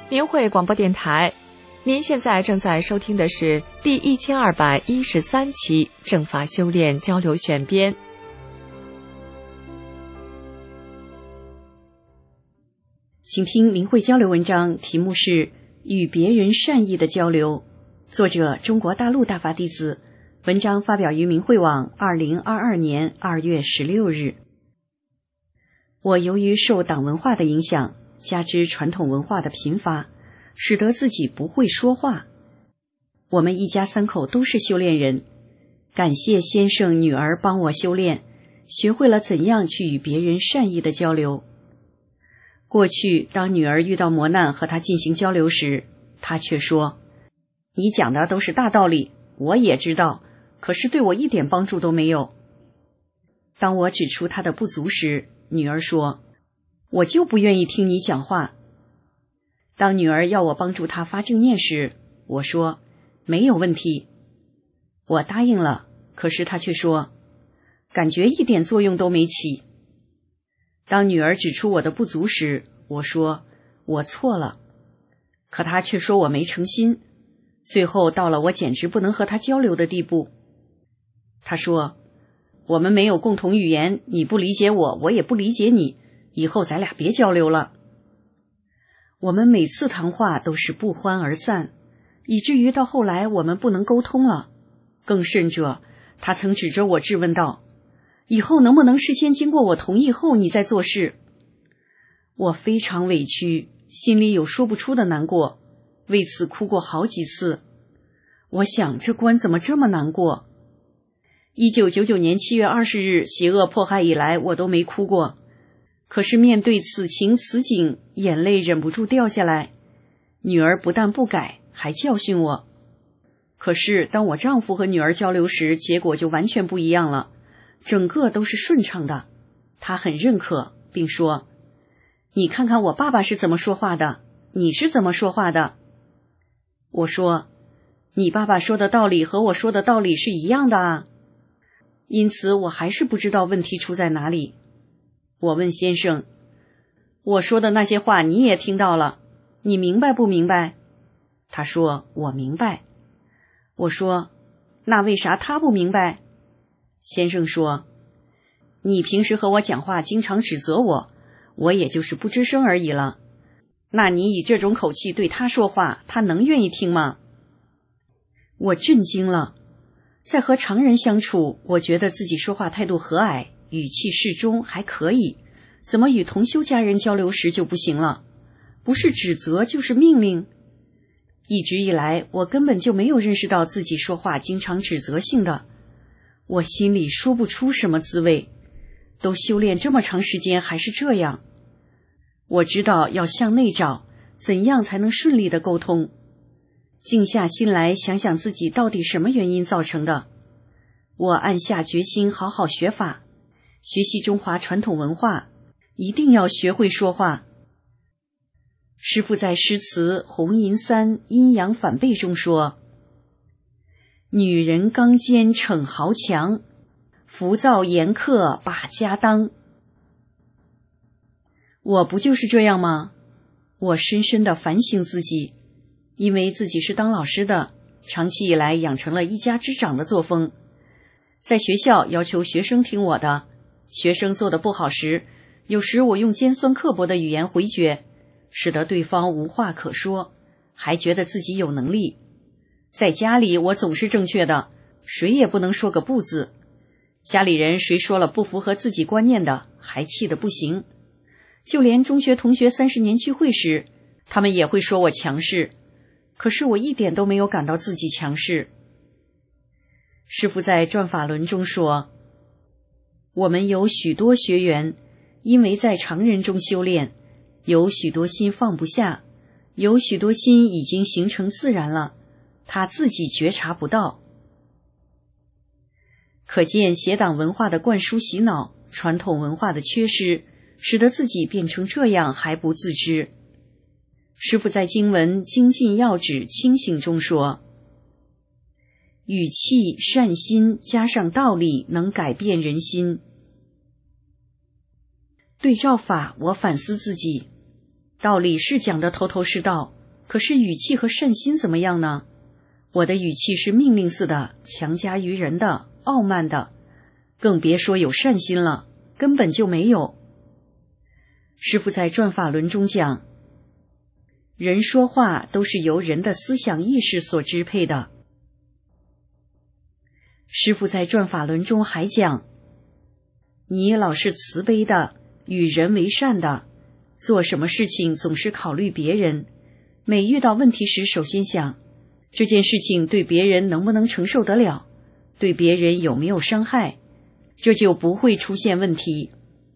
明慧广播电台，您现在正在收听的是第1213期正法修炼交流选编。 请听明慧交流文章，题目是与别人善意的交流，作者中国大陆大法弟子，文章发表于明慧网2022年2月16日。我由于受党文化的影响，加之传统文化的贫乏，使得自己不会说话。我们一家3口都是修炼人，感谢先生女儿帮我修炼，学会了怎样去与别人善意的交流。过去当女儿遇到磨难和她进行交流时，她却说，你讲的都是大道理，我也知道，可是对我一点帮助都没有。当我指出她的不足时，女儿说，我就不愿意听你讲话。当女儿要我帮助她发正念时，我说，没有问题。我答应了，可是她却说，感觉一点作用都没起。当女儿指出我的不足时，我说，我错了。可她却说我没诚心，最后到了我简直不能和她交流的地步。她说，我们没有共同语言，你不理解我，我也不理解你，以后咱俩别交流了。我们每次谈话都是不欢而散，以至于到后来我们不能沟通了。更甚者，她曾指着我质问道，以后能不能事先经过我同意后你再做事？我非常委屈，心里有说不出的难过，为此哭过好几次。我想这关怎么这么难过？1999年7月20日邪恶迫害以来，我都没哭过，可是面对此情此景，眼泪忍不住掉下来。女儿不但不改，还教训我。可是当我丈夫和女儿交流时，结果就完全不一样了，整个都是顺畅的。他很认可，并说，你看看我爸爸是怎么说话的，你是怎么说话的？我说，你爸爸说的道理和我说的道理是一样的啊。因此我还是不知道问题出在哪里。我问先生，我说的那些话你也听到了，你明白不明白？他说，我明白。我说，那为啥他不明白？先生说，你平时和我讲话经常指责我，我也就是不吱声而已了。那你以这种口气对他说话，他能愿意听吗？我震惊了。在和常人相处，我觉得自己说话态度和蔼，语气适中，还可以，怎么与同修家人交流时就不行了？不是指责就是命令。一直以来，我根本就没有认识到自己说话经常指责性的，我心里说不出什么滋味，都修炼这么长时间还是这样。我知道要向内找，怎样才能顺利的沟通。静下心来想想自己到底什么原因造成的。我暗下决心好好学法，学习中华传统文化，一定要学会说话。师父在诗词《红银三阴阳反背》中说，女人刚坚逞豪强，浮躁严苛把家当。我不就是这样吗？我深深地反省自己，因为自己是当老师的，长期以来养成了一家之长的作风。在学校要求学生听我的，学生做得不好时，有时我用尖酸刻薄的语言回绝，使得对方无话可说，还觉得自己有能力。在家里我总是正确的，谁也不能说个不字。家里人谁说了不符合自己观念的，还气得不行。就连中学同学30年聚会时，他们也会说我强势，可是我一点都没有感到自己强势。师父在转法轮中说，我们有许多学员，因为在常人中修炼，有许多心放不下，有许多心已经形成自然了，他自己觉察不到。可见邪党文化的灌输洗脑，传统文化的缺失，使得自己变成这样还不自知。师父在经文精进要旨清醒中说，语气善心加上道理，能改变人心。对照法，我反思自己，道理是讲得头头是道， 可是语气和善心怎么样呢？我的语气是命令似的，强加于人的，傲慢的，更别说有善心了，根本就没有。师父在转法轮中讲，人说话都是由人的思想意识所支配的。师父在转法轮中还讲，你老是慈悲的，与人为善的，做什么事情总是考虑别人，每遇到问题时首先想，这件事情对别人能不能承受得了，对别人有没有伤害，这就不会出现问题。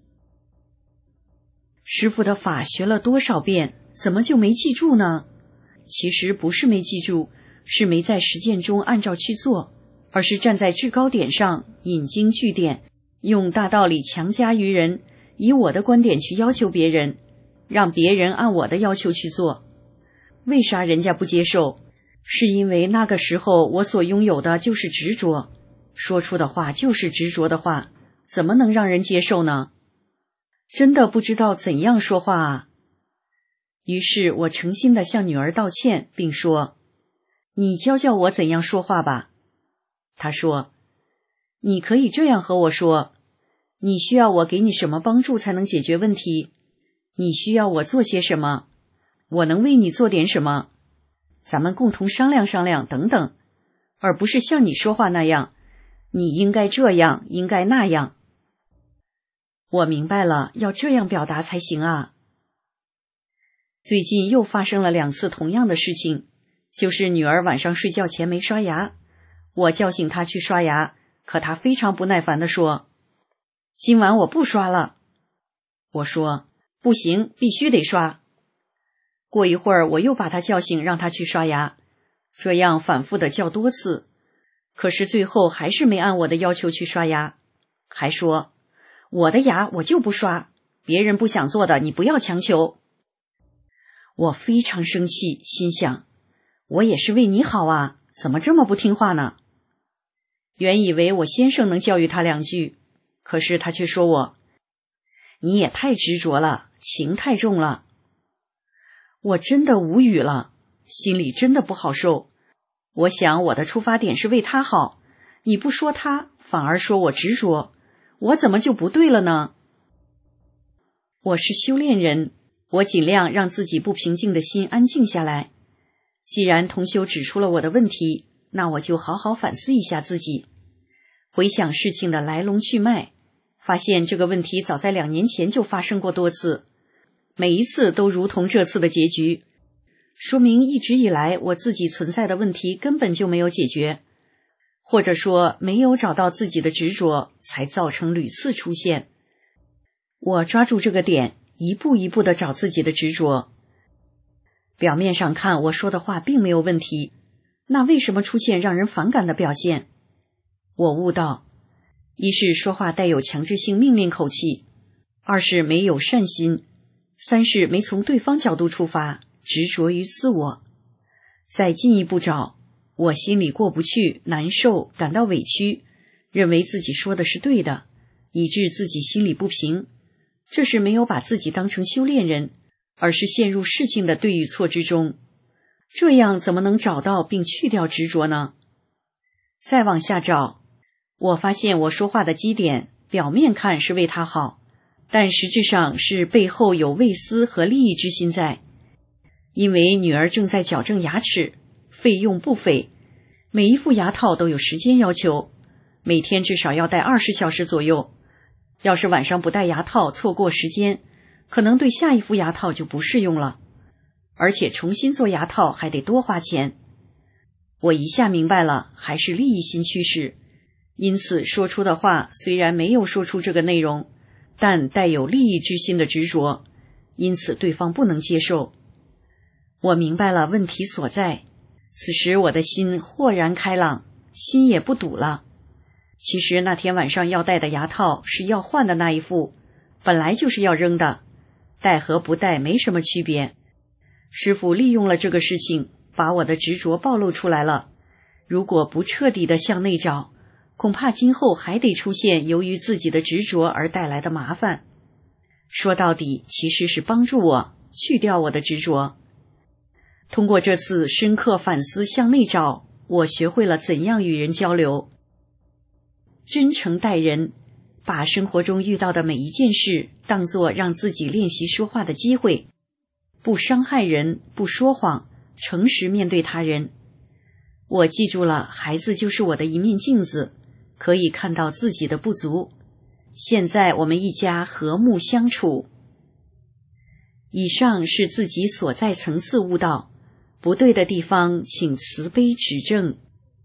师父的法学了多少遍，怎么就没记住呢？其实不是没记住，是没在实践中按照去做，而是站在制高点上引经据典，用大道理强加于人，以我的观点去要求别人，让别人按我的要求去做。为啥人家不接受？是因为那个时候我所拥有的就是执着，说出的话就是执着的话，怎么能让人接受呢？真的不知道怎样说话啊！于是我诚心地向女儿道歉，并说，你教教我怎样说话吧。她说，你可以这样和我说，你需要我给你什么帮助才能解决问题？你需要我做些什么？我能为你做点什么？咱们共同商量商量等等，而不是像你说话那样，你应该这样，应该那样。我明白了，要这样表达才行啊。最近又发生了2次同样的事情，就是女儿晚上睡觉前没刷牙，我叫醒她去刷牙，可她非常不耐烦地说，今晚我不刷了。我说，不行，必须得刷。过一会儿我又把她叫醒，让她去刷牙，这样反复地叫多次，可是最后还是没按我的要求去刷牙，还说，我的牙我就不刷，别人不想做的你不要强求。我非常生气，心想，我也是为你好啊，怎么这么不听话呢？原以为我先生能教育他2句，可是他却说我，你也太执着了，情太重了。我真的无语了，心里真的不好受。我想我的出发点是为他好，你不说他，反而说我执着，我怎么就不对了呢？我是修炼人，我尽量让自己不平静的心安静下来。既然同修指出了我的问题，那我就好好反思一下自己，回想事情的来龙去脉，发现这个问题早在2年前就发生过多次，每一次都如同这次的结局，说明一直以来我自己存在的问题根本就没有解决，或者说没有找到自己的执着，才造成屡次出现。我抓住这个点，一步一步地找自己的执着。表面上看我说的话并没有问题，那为什么出现让人反感的表现？我悟到，一是说话带有强制性命令口气，二是没有善心，三是没从对方角度出发，执着于自我。再进一步找，我心里过不去，难受，感到委屈，认为自己说的是对的，以致自己心里不平，这是没有把自己当成修炼人，而是陷入事情的对与错之中。这样怎么能找到并去掉执着呢？再往下找，我发现我说话的基点，表面看是为他好，但实质上是背后有为私和利益之心在。因为女儿正在矫正牙齿，费用不菲，每一副牙套都有时间要求，每天至少要戴20小时左右，要是晚上不戴牙套，错过时间，可能对下一副牙套就不适用了，而且重新做牙套还得多花钱。我一下明白了，还是利益心驱使，因此说出的话虽然没有说出这个内容，但带有利益之心的执着，因此对方不能接受。我明白了问题所在，此时我的心豁然开朗，心也不堵了。其实那天晚上要戴的牙套是要换的那一副，本来就是要扔的，戴和不戴没什么区别。师父利用了这个事情，把我的执着暴露出来了。如果不彻底的向内找，恐怕今后还得出现由于自己的执着而带来的麻烦。说到底，其实是帮助我去掉我的执着。 通过这次深刻反思向内找，我学会了怎样与人交流。真诚待人，把生活中遇到的每一件事当作让自己练习说话的机会，不伤害人，不说谎，诚实面对他人。我记住了，孩子就是我的一面镜子，可以看到自己的不足。现在我们一家和睦相处。以上是自己所在层次悟道，不对的地方请慈悲指正。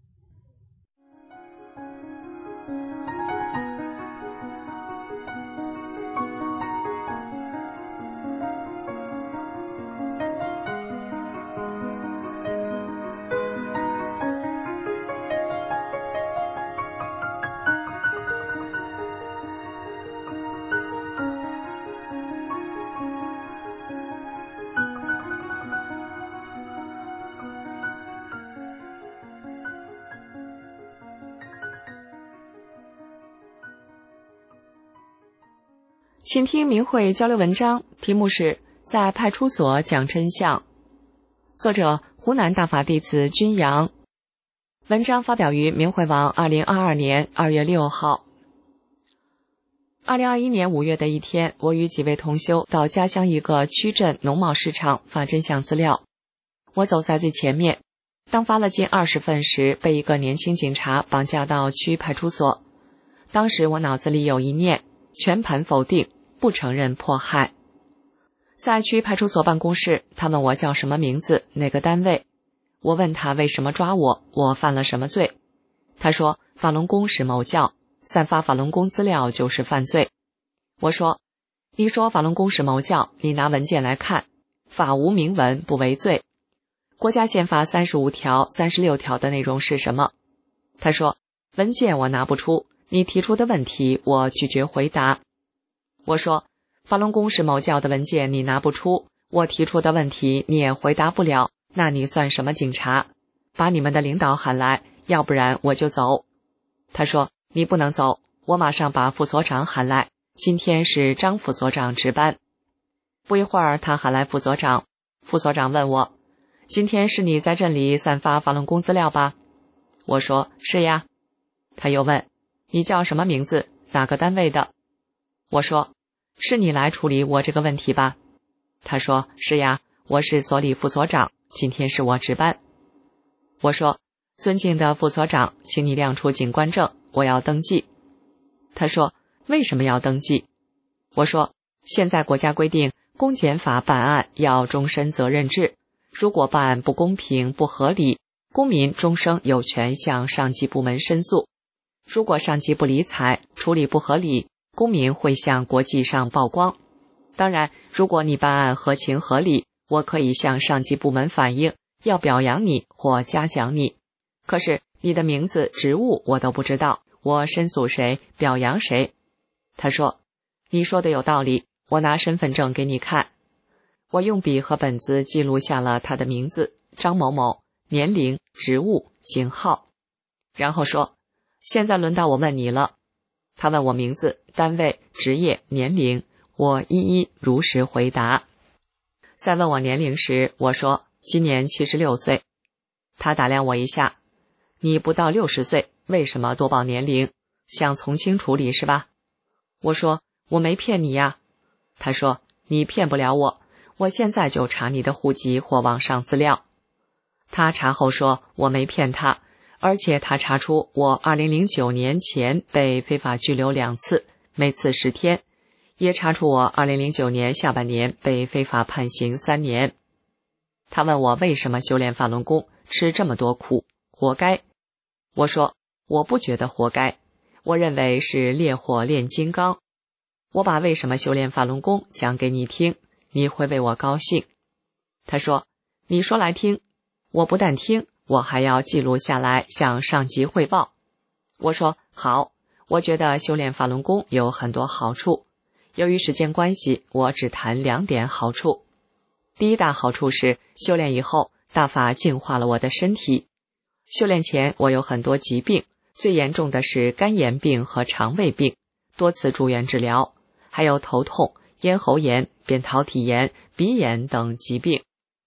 请听明慧交流文章，题目是在派出所讲真相，作者湖南大法弟子君阳。文章发表于明慧网2022年2月6号。2021年5月的一天，我与几位同修到家乡一个区镇农贸市场发真相资料。我走在最前面，当发了近20份时，被一个年轻警察绑架到区派出所。当时我脑子里有一念，全盘否定，不承认迫害。在区派出所办公室，他问我叫什么名字，哪个单位。我问他为什么抓我，我犯了什么罪。他说法轮功是某教，散发法轮功资料就是犯罪。我说，你说法轮功是某教，你拿文件来看，法无明文不为罪。国家宪法35条、36条的内容是什么？他说，文件我拿不出，你提出的问题我拒绝回答。我说，法轮功是某教的文件你拿不出，我提出的问题你也回答不了，那你算什么警察？把你们的领导喊来，要不然我就走。他说，你不能走，我马上把副所长喊来，今天是张副所长值班。不一会儿他喊来副所长，副所长问我，今天是你在镇里散发法轮功资料吧？我说，是呀。他又问，你叫什么名字，哪个单位的？我说，是你来处理我这个问题吧？他说，是呀，我是所里副所长，今天是我值班。我说，尊敬的副所长，请你亮出警官证，我要登记。他说，为什么要登记？我说，现在国家规定公检法办案要终身责任制，如果办案不公平不合理，公民终生有权向上级部门申诉。如果上级不理睬，处理不合理，公民会向国际上曝光。当然，如果你办案合情合理，我可以向上级部门反映，要表扬你或嘉奖你。可是你的名字、职务我都不知道，我申诉谁，表扬谁？他说，你说的有道理，我拿身份证给你看。我用笔和本子记录下了他的名字张某某，年龄、职务、警号，然后说，现在轮到我问你了。他问我名字、单位、职业、年龄，我一一如实回答。在问我年龄时，我说今年76岁。他打量我一下，你不到60岁，为什么多报年龄？想从轻处理是吧？我说我没骗你呀。他说你骗不了我，我现在就查你的户籍或网上资料。他查后说我没骗他，而且他查出我2009年前被非法拘留2次，每次10天，也查出我2009年下半年被非法判刑3年。他问我为什么修炼法轮功，吃这么多苦，活该。我说我不觉得活该，我认为是烈火炼金刚。我把为什么修炼法轮功讲给你听，你会为我高兴。他说，你说来听。我不但听，我还要记录下来向上级汇报。我说好，我觉得修炼法轮功有很多好处，由于时间关系，我只谈2点好处。第一大好处是修炼以后，大法净化了我的身体。修炼前我有很多疾病，最严重的是肝炎病和肠胃病，多次住院治疗，还有头痛、咽喉炎、扁桃体炎、鼻炎等疾病。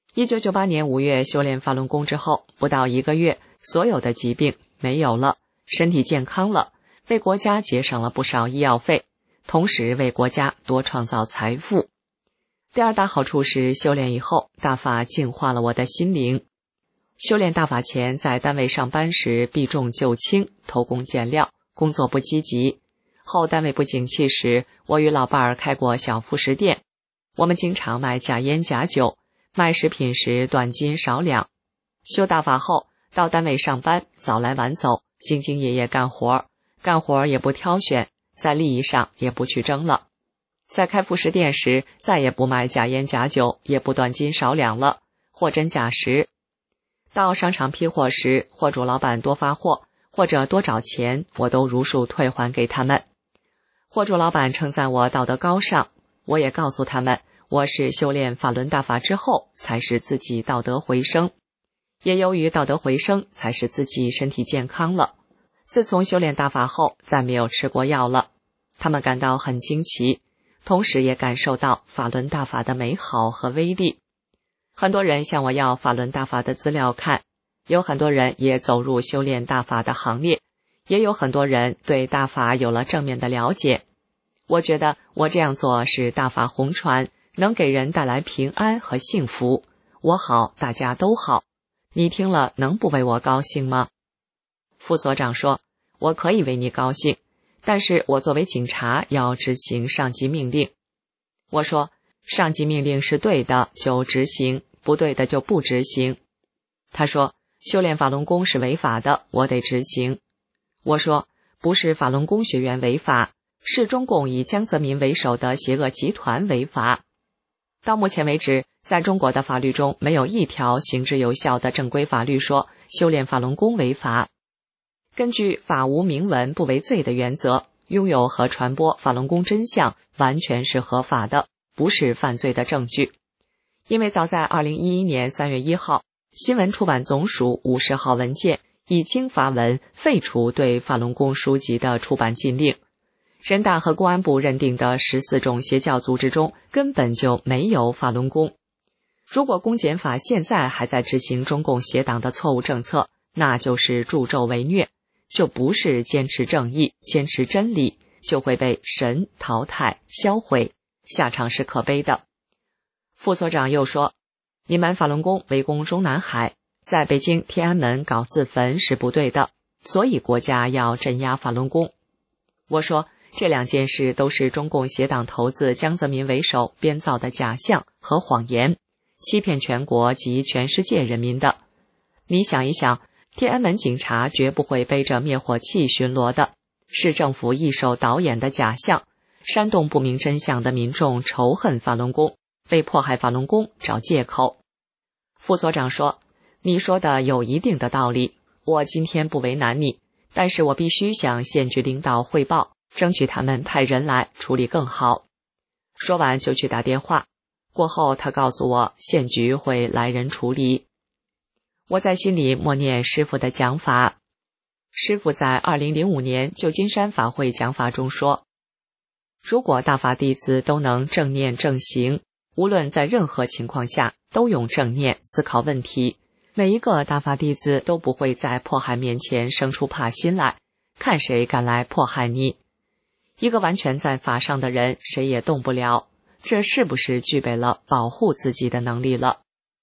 1998年5月修炼法轮功之后，不到1个月，所有的疾病没有了，身体健康了，为国家节省了不少医药费，同时为国家多创造财富。第二大好处是，修炼以后，大法净化了我的心灵。修炼大法前，在单位上班时避重就轻，偷工减料，工作不积极。后单位不景气时，我与老伴儿开过小副食店，我们经常卖假烟假酒，卖食品时短斤少两。修大法后，到单位上班，早来晚走，兢兢业业干活也不挑选，在利益上也不去争了。在开副食店时，再也不卖假烟假酒，也不短斤少两了，货真价实。到商场批货时，货主老板多发货或者多找钱，我都如数退还给他们。货主老板称赞我道德高尚，我也告诉他们，我是修炼法轮大法之后，才使自己道德回升，也由于道德回升，才使自己身体健康了。自从修炼大法后，再没有吃过药了。他们感到很惊奇，同时也感受到法轮大法的美好和威力。很多人向我要法轮大法的资料看，有很多人也走入修炼大法的行列，也有很多人对大法有了正面的了解。我觉得我这样做是大法弘传，能给人带来平安和幸福。我好，大家都好。你听了能不为我高兴吗？副所长说，我可以为你高兴，但是我作为警察要执行上级命令。我说，上级命令是对的就执行，不对的就不执行。他说，修炼法轮功是违法的，我得执行。我说，不是法轮功学员违法，是中共以江泽民为首的邪恶集团违法。到目前为止，在中国的法律中没有一条行之有效的正规法律说修炼法轮功违法。根据法无明文不为罪的原则，拥有和传播法轮功真相完全是合法的，不是犯罪的证据。因为早在2011年3月1号，新闻出版总署50号文件已经发文废除对法轮功书籍的出版禁令。人大和公安部认定的14种邪教组织中根本就没有法轮功。如果公检法现在还在执行中共邪党的错误政策，那就是助纣为虐，就不是坚持正义、坚持真理，就会被神淘汰销毁，下场是可悲的。副所长又说，你们法轮功围攻中南海，在北京天安门搞自焚是不对的，所以国家要镇压法轮功。我说，这2件事都是中共邪党头子江泽民为首编造的假象和谎言，欺骗全国及全世界人民的。你想一想，天安门警察绝不会背着灭火器巡逻的，是政府一手导演的假象，煽动不明真相的民众仇恨法轮功，为迫害法轮功找借口。副所长说，你说的有一定的道理，我今天不为难你，但是我必须向县局领导汇报，争取他们派人来处理更好。说完就去打电话，过后他告诉我县局会来人处理。我在心里默念师父的讲法。师父在2005年旧金山法会讲法中说，如果大法弟子都能正念正行，无论在任何情况下都用正念思考问题，每一个大法弟子都不会在迫害面前生出怕心来，看谁敢来迫害你。一个完全在法上的人，谁也动不了，这是不是具备了保护自己的能力了？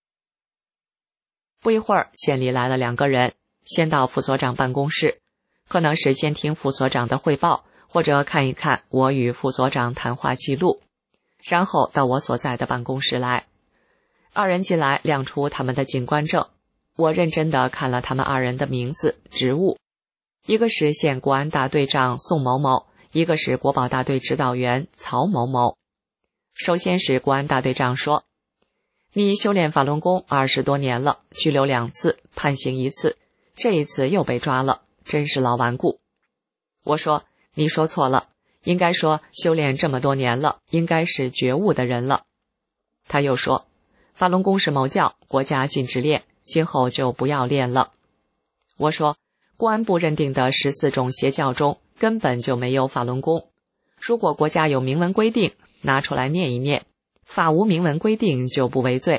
不一会儿，县里来了2个人，先到副所长办公室，可能是先听副所长的汇报，或者看一看我与副所长谈话记录，然后到我所在的办公室来。2人进来，亮出他们的警官证。我认真地看了他们2人的名字、职务，一个是县国安大队长宋某某，一个是国保大队指导员曹某某。首先是国安大队长说，你修炼法轮功20多年了，拘留2次，判刑1次，这一次又被抓了，真是老顽固。我说，你说错了，应该说修炼这么多年了，应该是觉悟的人了。他又说，法轮功是某教，国家禁止练，今后就不要练了。我说，公安部认定的14种邪教中根本就没有法轮功，如果国家有明文规定，拿出来念一念，法无明文规定就不为罪，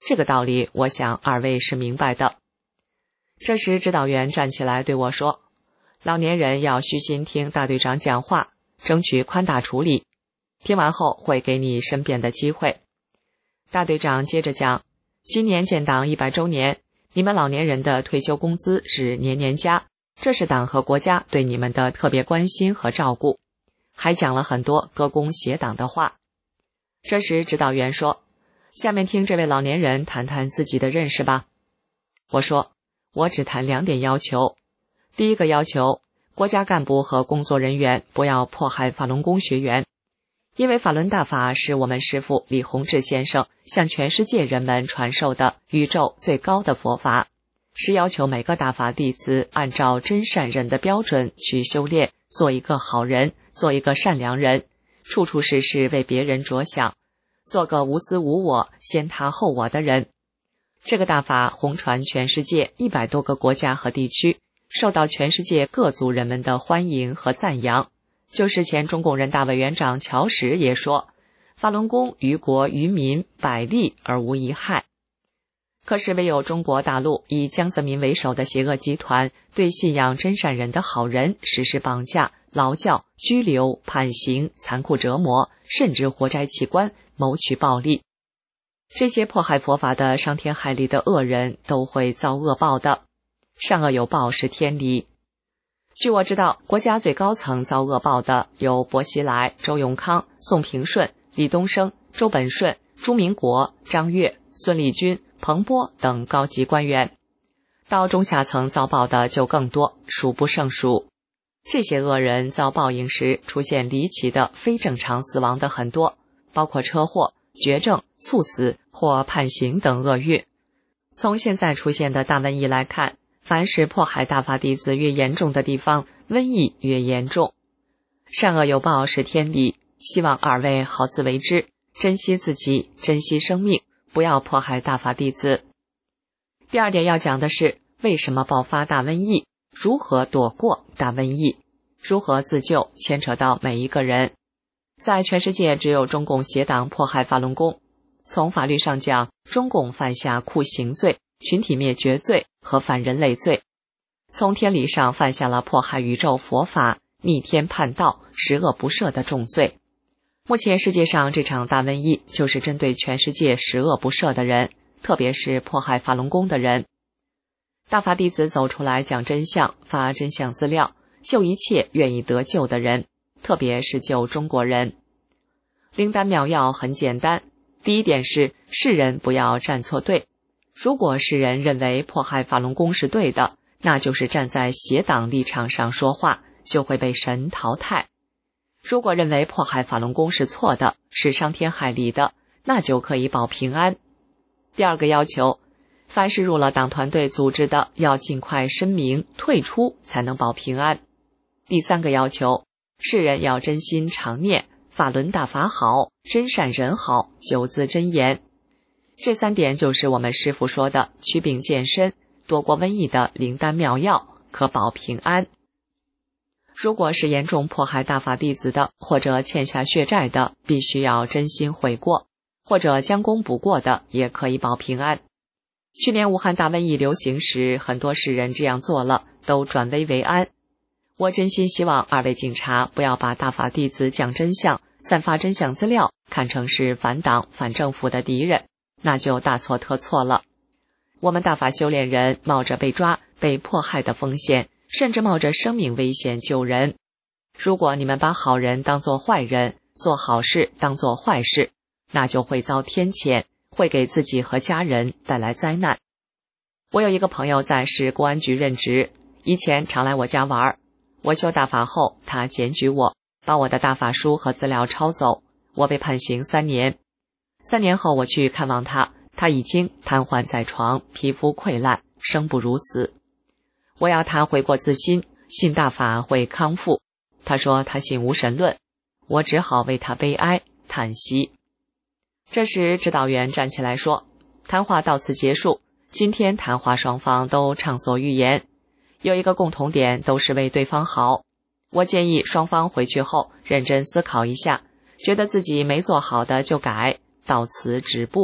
这个道理我想二位是明白的。这时指导员站起来对我说，老年人要虚心听大队长讲话，争取宽大处理，听完后会给你申辩的机会。大队长接着讲，今年建党100周年，你们老年人的退休工资是年年加，这是党和国家对你们的特别关心和照顾，还讲了很多歌功协党的话。这时指导员说，下面听这位老年人谈谈自己的认识吧。我说，我只谈2点要求。第一个要求，国家干部和工作人员不要迫害法轮功学员，因为法轮大法是我们师父李洪志先生向全世界人们传授的宇宙最高的佛法，是要求每个大法弟子按照真善人的标准去修炼，做一个好人，做一个善良人，处处事事为别人着想，做个无私无我、先他后我的人。这个大法红传全世界100多个国家和地区，受到全世界各族人们的欢迎和赞扬。就是前中共人大委员长乔石也说，法轮功于国于民百利而无一害。可是唯有中国大陆以江泽民为首的邪恶集团，对信仰真善人的好人实施绑架、劳教、拘留、判刑、残酷折磨，甚至活摘器官，谋取暴利。这些迫害佛法的伤天害理的恶人都会遭恶报的，善恶有报是天理。据我知道，国家最高层遭恶报的有薄熙来、周永康、宋平顺、李东升、周本顺、朱明国、张悦、孙立军、彭波等高级官员。到中下层遭报的就更多，数不胜数。这些恶人遭报应时出现离奇的非正常死亡的很多，包括车祸、绝症、猝死或判刑等厄运。从现在出现的大瘟疫来看，凡是迫害大法弟子越严重的地方，瘟疫越严重。善恶有报是天理，希望二位好自为之，珍惜自己，珍惜生命，不要迫害大法弟子。第2点要讲的是，为什么爆发大瘟疫，如何躲过大瘟疫，如何自救，牵扯到每一个人。在全世界只有中共邪党迫害法轮功，从法律上讲，中共犯下酷刑罪、群体灭绝罪和反人类罪；从天理上犯下了迫害宇宙佛法、逆天叛道、十恶不赦的重罪。目前世界上这场大瘟疫就是针对全世界十恶不赦的人，特别是迫害法轮功的人。大法弟子走出来讲真相，发真相资料，救一切愿意得救的人，特别是救中国人。灵丹妙药很简单，第1点是世人不要站错队。如果世人认为迫害法轮功是对的，那就是站在邪党立场上说话，就会被神淘汰。如果认为迫害法轮功是错的，是伤天害理的，那就可以保平安。第2个要求，凡是入了党团队组织的，要尽快声明退出，才能保平安。第3个要求，世人要真心常念法轮大法好，真善人好，9字真言。这3点就是我们师父说的祛病健身、躲过瘟疫的灵丹妙药，可保平安。如果是严重迫害大法弟子的，或者欠下血债的，必须要真心悔过，或者将功补过的，也可以保平安。去年武汉大瘟疫流行时，很多世人这样做了，都转危为安。我真心希望2位警察不要把大法弟子讲真相、散发真相资料看成是反党反政府的敌人，那就大错特错了。我们大法修炼人冒着被抓、被迫害的风险，甚至冒着生命危险救人。如果你们把好人当作坏人，做好事当作坏事，那就会遭天谴，会给自己和家人带来灾难。我有一个朋友在市公安局任职，以前常来我家玩。我修大法后，他检举我，把我的大法书和资料抄走，我被判刑3年。3年后我去看望他，他已经瘫痪在床，皮肤溃烂，生不如死。我要他悔过自新，信大法会康复。他说他信无神论，我只好为他悲哀叹息。这时指导员站起来说，谈话到此结束。今天谈话双方都畅所欲言，有一个共同点，都是为对方好。我建议双方回去后认真思考一下，觉得自己没做好的就改，到此止步。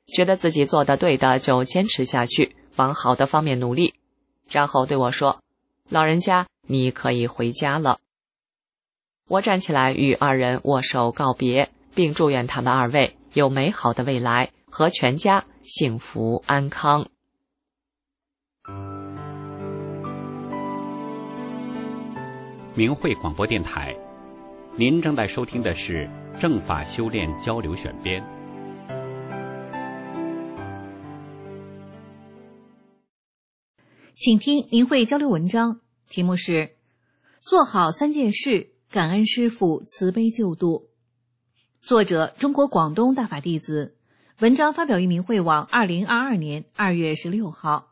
觉得自己做的对的就坚持下去，往好的方面努力，然后对我说：“老人家，你可以回家了。”我站起来与二人握手告别，并祝愿他们二位有美好的未来和全家幸福安康。 明慧广播电台，您正在收听的是正法修炼交流选编。 请听明慧交流文章，题目是做好3件事，感恩师父慈悲救度。作者中国广东大法弟子，文章发表于明慧网2022年2月16号。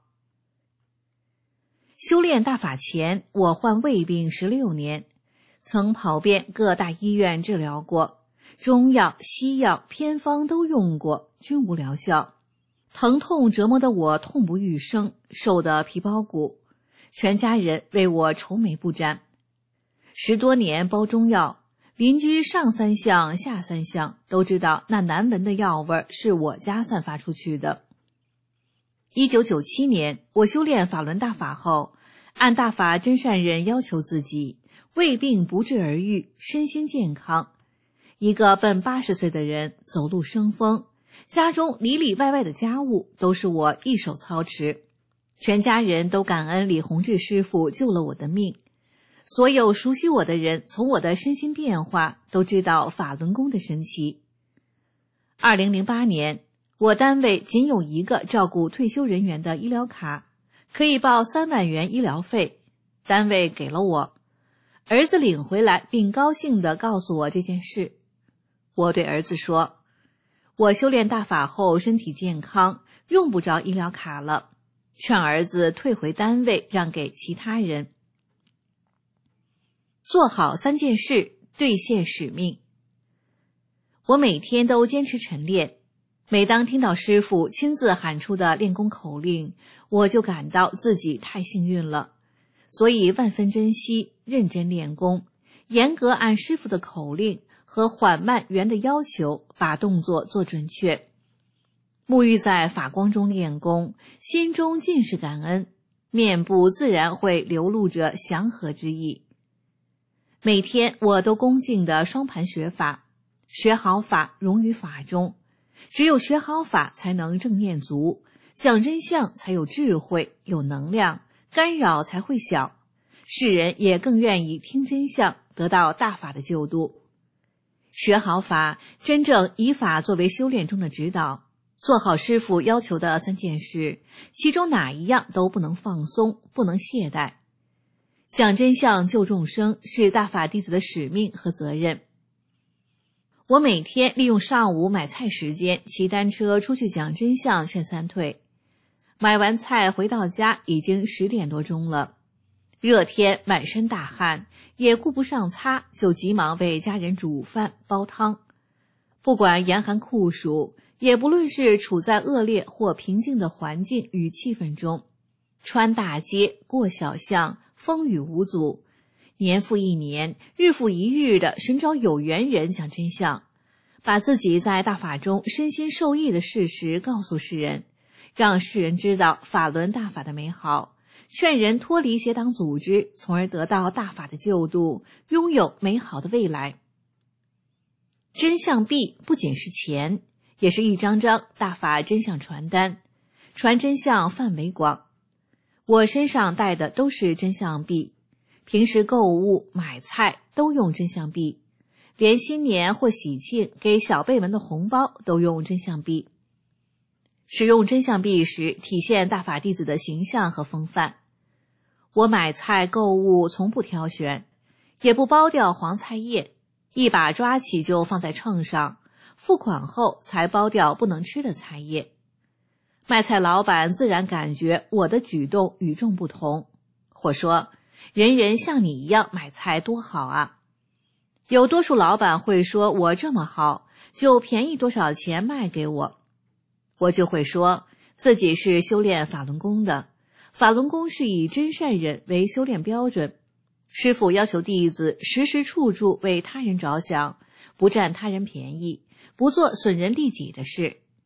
修炼大法前，我患胃病16年，曾跑遍各大医院治疗过，中药、西药、偏方都用过，均无疗效。疼痛折磨得我痛不欲生，瘦得皮包骨，全家人为我愁眉不展。10多年包中药，邻居上3项下3项都知道那难闻的药味是我家散发出去的。1997年，我修炼法轮大法后，按大法真善人要求自己，胃病不治而愈，身心健康。一个奔80岁的人，走路生风，家中里里外外的家务都是我一手操持，全家人都感恩李洪志师父救了我的命。所有熟悉我的人，从我的身心变化都知道法轮功的神奇。2008年，我单位仅有一个照顾退休人员的医疗卡，可以报3万元医疗费，单位给了我。儿子领回来并高兴地告诉我这件事。我对儿子说，我修炼大法后身体健康，用不着医疗卡了，劝儿子退回单位让给其他人。做好3件事，兑现使命。我每天都坚持晨练，每当听到师父亲自喊出的练功口令，我就感到自己太幸运了，所以万分珍惜，认真练功，严格按师父的口令和缓慢圆的要求，把动作做准确。沐浴在法光中练功，心中尽是感恩，面部自然会流露着祥和之意。每天我都恭敬地双盘学法，学好法融于法中，只有学好法才能正念足，讲真相才有智慧有能量，干扰才会小，世人也更愿意听真相，得到大法的救度。学好法，真正以法作为修炼中的指导，做好师父要求的3件事，其中哪一样都不能放松，不能懈怠。讲真相救众生是大法弟子的使命和责任。我每天利用上午买菜时间，骑单车出去讲真相劝3退。买完菜回到家已经10点多钟了，热天满身大汗，也顾不上擦，就急忙为家人煮饭煲汤。不管严寒酷暑，也不论是处在恶劣或平静的环境与气氛中，穿大街过小巷，风雨无阻，年复一年，日复一日地寻找有缘人讲真相，把自己在大法中身心受益的事实告诉世人，让世人知道法轮大法的美好，劝人脱离邪党组织，从而得到大法的救度，拥有美好的未来。真相币不仅是钱，也是一张张大法真相传单，传真相范围广。我身上带的都是真相币，平时购物买菜都用真相币，连新年或喜庆给小辈们的红包都用真相币。使用真相币时，体现大法弟子的形象和风范。我买菜购物从不挑选，也不剥掉黄菜叶，一把抓起就放在秤上，付款后才剥掉不能吃的菜叶。卖菜老板自然感觉我的举动与众不同，或说人人像你一样买菜多好啊。有多数老板会说我这么好，就便宜多少钱卖给我。我就会说自己是修炼法轮功的，法轮功是以真善忍为修炼标准，师父要求弟子时时处处为他人着想，不占他人便宜，不做损人利己的事。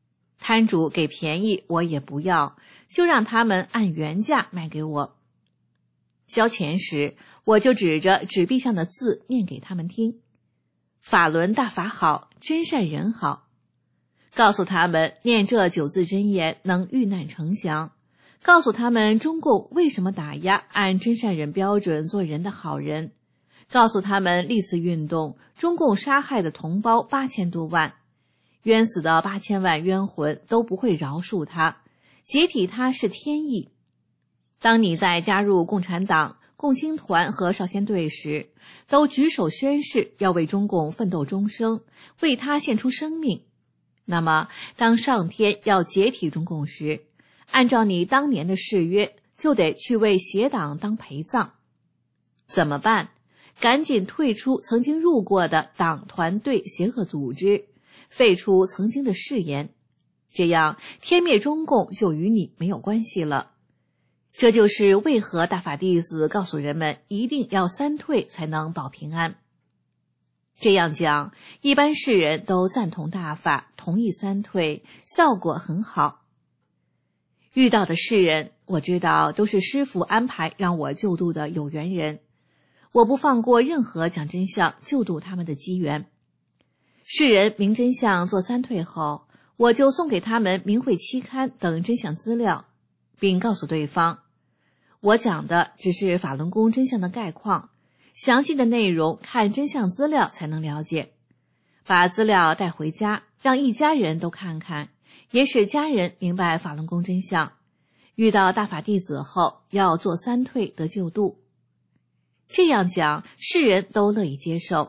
摊主给便宜我也不要，就让他们按原价卖给我。交钱时，我就指着纸币上的字念给他们听：法轮大法好，真善人好。告诉他们念这9字真言能遇难成祥，告诉他们中共为什么打压按真善人标准做人的好人，告诉他们历次运动中共杀害的同胞8000多万，冤死的8000万冤魂都不会饶恕他，解体他是天意。当你在加入共产党、共青团和少先队时，都举手宣誓要为中共奋斗终生，为他献出生命。那么当上天要解体中共时，按照你当年的誓约，就得去为邪党当陪葬。怎么办？赶紧退出曾经入过的党团队邪恶组织，废除曾经的誓言，这样天灭中共就与你没有关系了。这就是为何大法弟子告诉人们一定要3退才能保平安。这样讲，一般世人都赞同大法，同意3退，效果很好。遇到的世人，我知道都是师父安排让我救度的有缘人，我不放过任何讲真相救度他们的机缘。世人明真相做3退后，我就送给他们明慧期刊等真相资料，并告诉对方，我讲的只是法轮功真相的概况，详细的内容看真相资料才能了解。把资料带回家，让一家人都看看，也使家人明白法轮功真相。遇到大法弟子后，要做3退得救度。这样讲，世人都乐意接受。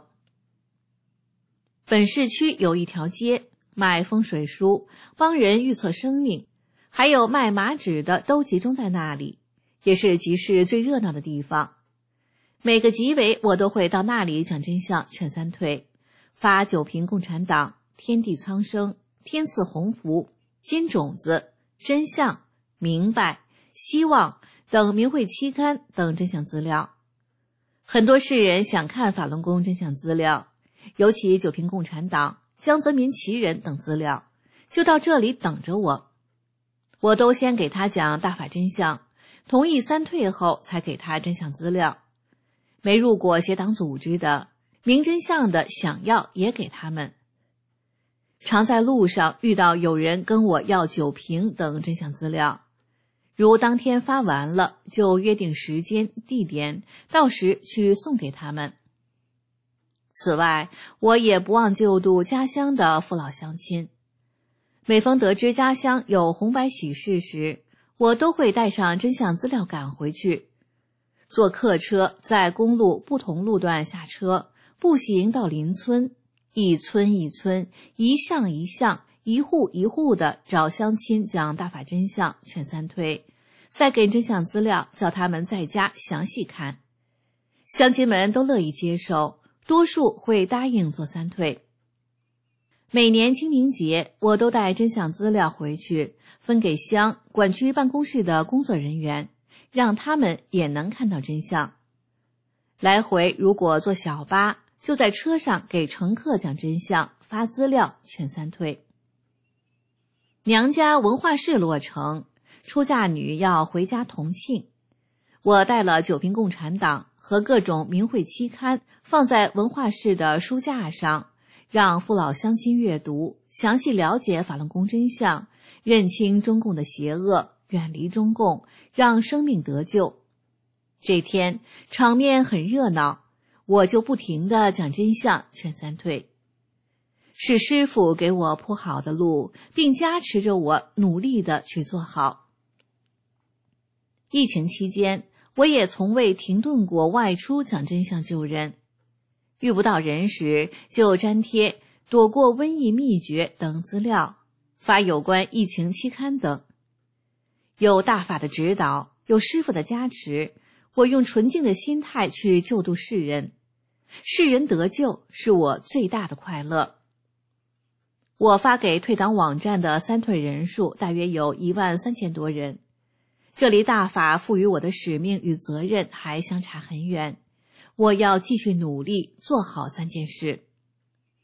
本市区有一条街，卖风水书，帮人预测生命，还有卖麻纸的都集中在那里，也是集市最热闹的地方。每个集委我都会到那里讲真相，劝3退，发9瓶共产党、天地苍生、天赐鸿福、金种子、真相、明白、希望等明慧期刊等真相资料。很多世人想看法轮功真相资料，尤其9瓶共产党、江泽民奇人等资料，就到这里等着我。我都先给他讲大法真相，同意3退后才给他真相资料。没入过邪党组织的、明真相的想要也给他们。常在路上遇到有人跟我要9瓶等真相资料，如当天发完了，就约定时间、地点，到时去送给他们。此外，我也不忘救度家乡的父老乡亲。每逢得知家乡有红白喜事时，我都会带上真相资料赶回去。坐客车在公路不同路段下车，步行到邻村，一村一村，一巷一巷，一户一户的找乡亲讲大法真相，劝3退，再给真相资料，叫他们在家详细看。乡亲们都乐意接受，多数会答应做3退。每年清明节，我都带真相资料回去，分给乡管区办公室的工作人员，让他们也能看到真相。来回如果坐小巴，就在车上给乘客讲真相，发资料，劝3退。娘家文化市落成，出嫁女要回家同庆，我带了9瓶共产党和各种明慧期刊放在文化市的书架上，让父老乡亲阅读，详细了解法轮功真相，认清中共的邪恶，远离中共，让生命得救。这天场面很热闹，我就不停地讲真相，劝3退。是师父给我铺好的路，并加持着我努力地去做好。疫情期间，我也从未停顿过外出讲真相救人。遇不到人时，就粘贴躲过瘟疫秘诀等资料，发有关疫情期刊等。有大法的指导，有师父的加持，我用纯净的心态去救度世人，世人得救是我最大的快乐。我发给退党网站的3退人数大约有13000多人，这离大法赋予我的使命与责任还相差很远，我要继续努力做好3件事。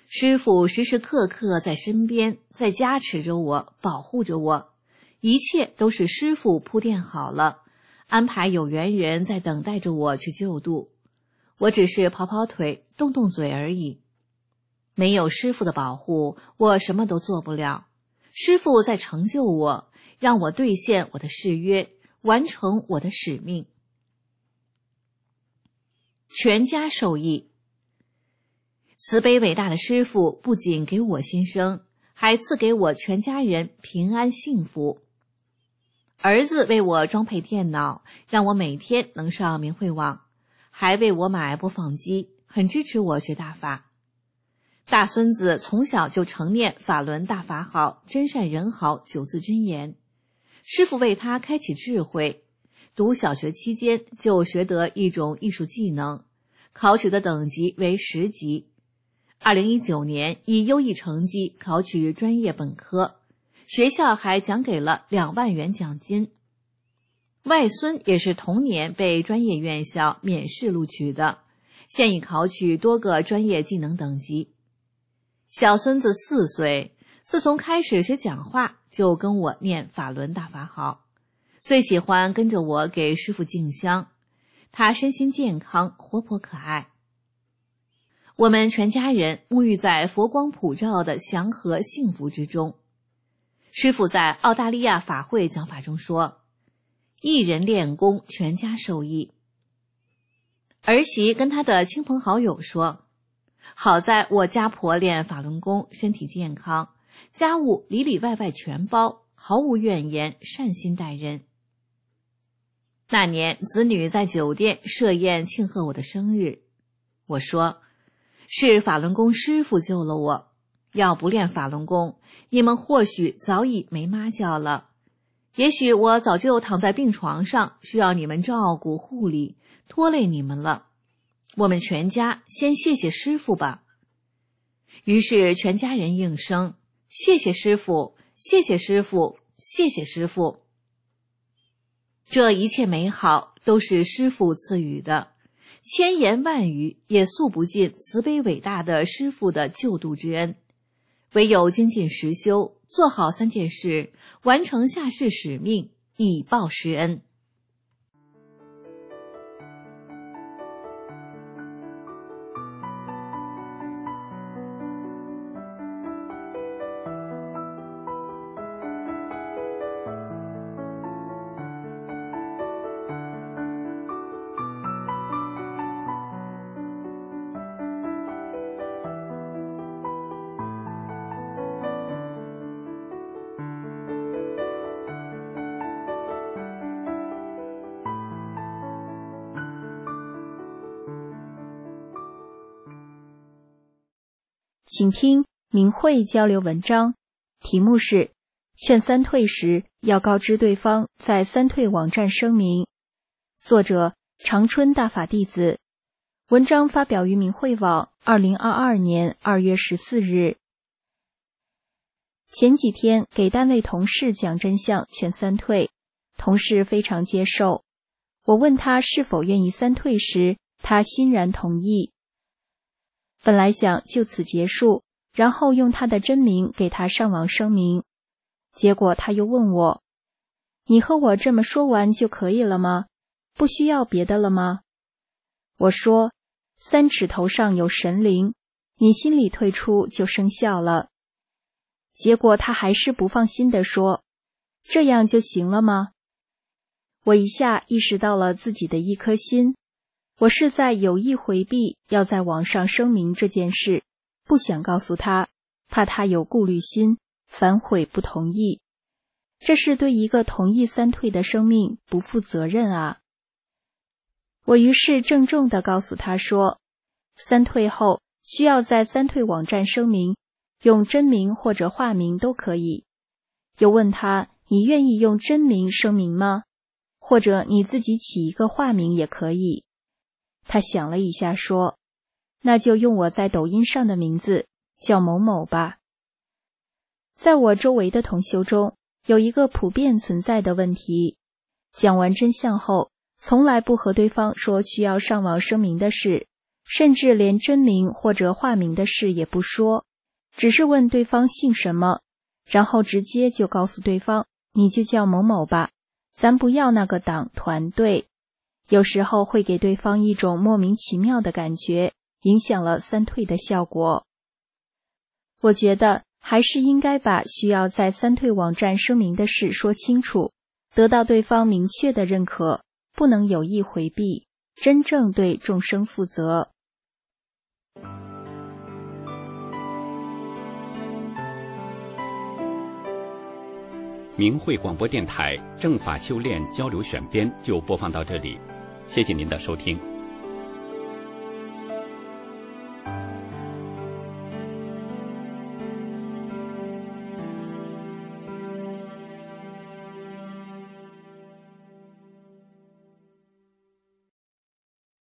师父时时刻刻在身边，在加持着我，保护着我，一切都是师父铺垫好了，安排有缘人在等待着我去救度，我只是跑跑腿，动动嘴而已。没有师父的保护，我什么都做不了。师父在成就我，让我兑现我的誓约，完成我的使命。全家受益。慈悲伟大的师父不仅给我新生，还赐给我全家人平安幸福。儿子为我装配电脑，让我每天能上明慧网，还为我买播放机，很支持我学大法。大孙子从小就承念法轮大法好，真善人好9字真言，师父为他开启智慧，读小学期间就学得一种艺术技能，考取的等级为10级。2019年以优异成绩考取专业本科，学校还奖给了2万元奖金。外孙也是同年被专业院校免试录取的，现已考取多个专业技能等级。小孙子4岁，自从开始学讲话就跟我念法轮大法好，最喜欢跟着我给师父敬香，他身心健康，活泼可爱。我们全家人沐浴在佛光普照的祥和幸福之中。师父在澳大利亚法会讲法中说，一人练功，全家受益。儿媳跟她的亲朋好友说，好在我家婆练法轮功，身体健康，家务里里外外全包，毫无怨言，善心待人。那年子女在酒店设宴庆贺我的生日，我说，是法轮功师父救了我，要不练法轮功，你们或许早已没妈叫了，也许我早就躺在病床上，需要你们照顾护理，拖累你们了。我们全家先谢谢师父吧。于是全家人应声，谢谢师父，谢谢师父，谢谢师父。这一切美好都是师父赐予的，千言万语也诉不尽慈悲伟大的师父的救度之恩。唯有精进实修，做好3件事，完成下世使命，以报师恩。 请听明慧交流文章，题目是劝三退时要告知对方在三退网站声明，作者长春大法弟子，文章发表于明慧网2022年2月14日。前几天给单位同事讲真相劝三退，同事非常接受，我问他是否愿意三退时，他欣然同意。本来想就此结束，然后用他的真名给他上网声明，结果他又问我，你和我这么说完就可以了吗？不需要别的了吗？我说，3指头上有神灵，你心里退出就生效了。结果他还是不放心地说，这样就行了吗？我一下意识到了自己的一颗心，我是在有意回避要在网上声明这件事，不想告诉他，怕他有顾虑心，反悔不同意。这是对一个同意三退的生命不负责任啊！我于是郑重地告诉他说，三退后需要在三退网站声明，用真名或者化名都可以。又问他，你愿意用真名声明吗？或者你自己起一个化名也可以。他想了一下说，那就用我在抖音上的名字，叫某某吧。在我周围的同修中，有一个普遍存在的问题，讲完真相后，从来不和对方说需要上网声明的事， 甚至连真名或者化名的事也不说，只是问对方姓什么，然后直接就告诉对方，你就叫某某吧，咱不要那个党团队。有时候会给对方一种莫名其妙的感觉，影响了三退的效果。我觉得还是应该把需要在三退网站声明的事说清楚，得到对方明确的认可，不能有意回避，真正对众生负责。 明慧广播电台正法修炼交流选编就播放到这里，谢谢您的收听。